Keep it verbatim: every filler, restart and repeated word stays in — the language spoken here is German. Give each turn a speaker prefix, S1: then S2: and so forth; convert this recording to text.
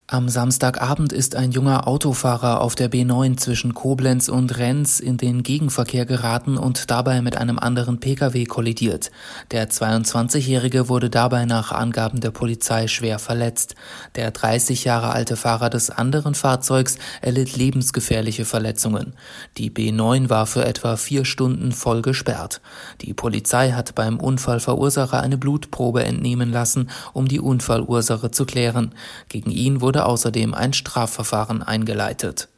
S1: Am Samstagabend ist ein junger Autofahrer auf der B neun zwischen Koblenz und Renz in den Gegenverkehr geraten und dabei mit einem anderen Pkw kollidiert. Der zweiundzwanzigjährige wurde dabei nach Angaben der Polizei schwer verletzt. Der dreißig Jahre alte Fahrer des anderen Fahrzeugs erlitt lebensgefährliche Verletzungen. Die B neun war für etwa vier Stunden voll gesperrt. Die Polizei hat beim Unfallverursacher eine Blutprobe entnehmen lassen, um die Unfallursache zu klären. Gegen ihn wurde außerdem ein Strafverfahren eingeleitet.